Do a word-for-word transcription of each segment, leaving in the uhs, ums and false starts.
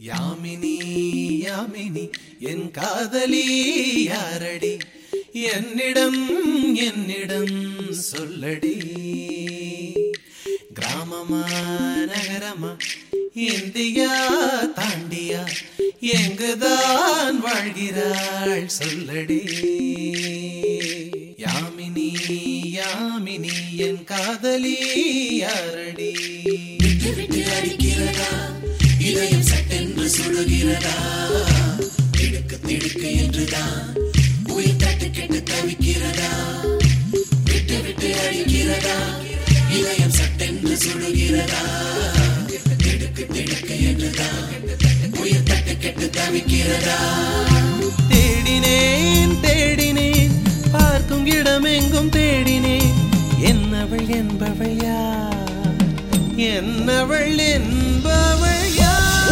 யாமினி யாமினி என் காதலி யாரடி என்னிடம் என்னிடம் சொல்லடி கிராமமா நகரமா இந்தியா தாண்டியா எங்குதான் வாழ்கிறாள் சொல்லடி யாமினி யாமினி என் காதலி யாரடி விட்டு விட்டு அடிக்கிறதா இதயம் சட்டென்று சுடுகிறதா திடுக்கு திடுக்கு என்றுதான் உயிர் தட்டு கெட்டு தவிக்கிறதா விட்டு விட்டு அடிக்கிறதா இதயம் சட்டென்று சுடுகிறதா திடுக்கு திடுக்கு என்றுதான் உயிர் தட்டு கெட்டு தவிக்கிறதா தேடினேன் தேடினேன் பார்க்கும் இடமெங்கும் தேடினேன் என்னவள் என்பவள் யார் என்னவள் என்பவள் யார்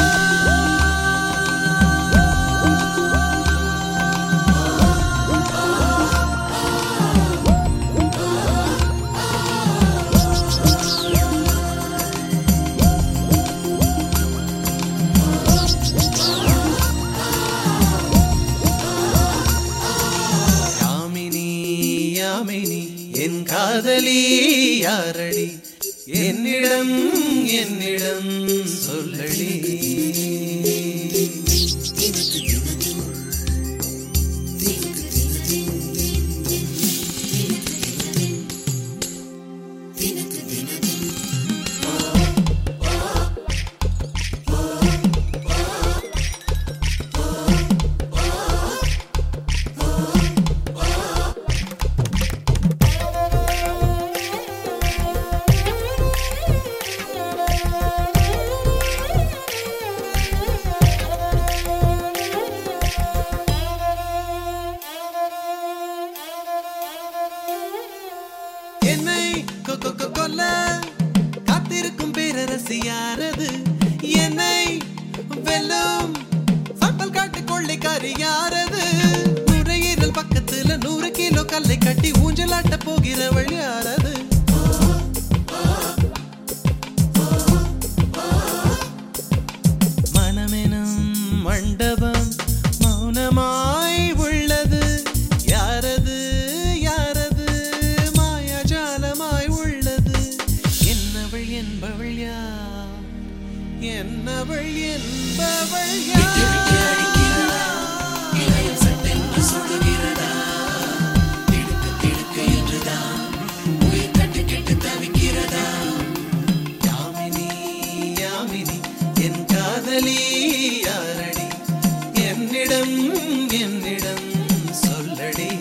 யாமினி என் காதலி யாரடி என்னிடம் என்னிடம் சொல்லடி என்னை கொல்ல காத்திருக்கும் பேரரசி யாரது என்னை வெல்லும் சம்பல் காட்டு கொள்ளைக்காரி யாரது நுரையீரல் பக்கத்துல நூறு கிலோ கல்லை கட்டி ஊஞ்சலாட்ட போகிறவள் யாரது மனமெனும் மண்டபம் மௌனமாய் உள்ளது யாரது என்பவள் யார் என்னவள் என்பவள் யார் இதயம் சட்டென்று சுடுகிறதா திடுக்கு திடுக்கு என்றுதான் உயிர் தட்டு கெட்டு தவிக்கிறதா யாமினி யாமினி என் காதலி யாரடி என்னிடம் என்னிடம் சொல்லடி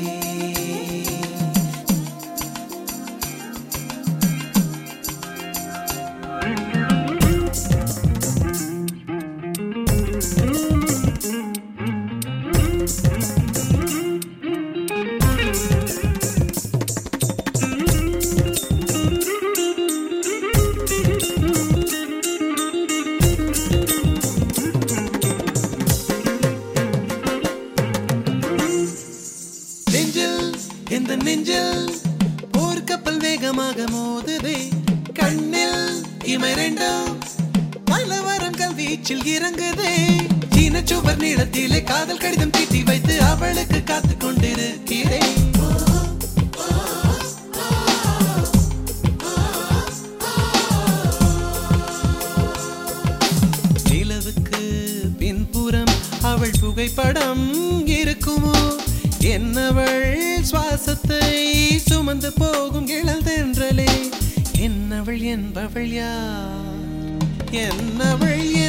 இந்த நெஞ்சில் போர் கப்பல் வேகமாக மோதுதே கண்ணில் இமை ரெண்டும் பலவரம் கல்வீச்சில் இறங்குதே சீன சுவர் நீளத்திலே காதல் கடிதம் தீட்டி வைத்து அவளுக்கு காத்து கொண்டிருக்கிறேன் நிலவுக்கு பின்புறம் அவள் புகைப்படம் இருக்குமோ என்னவள் சுவாசத்தை சுமந்து போகும் இளல் தென்றலே என்னவள் என்பவள் யார் என்னவள்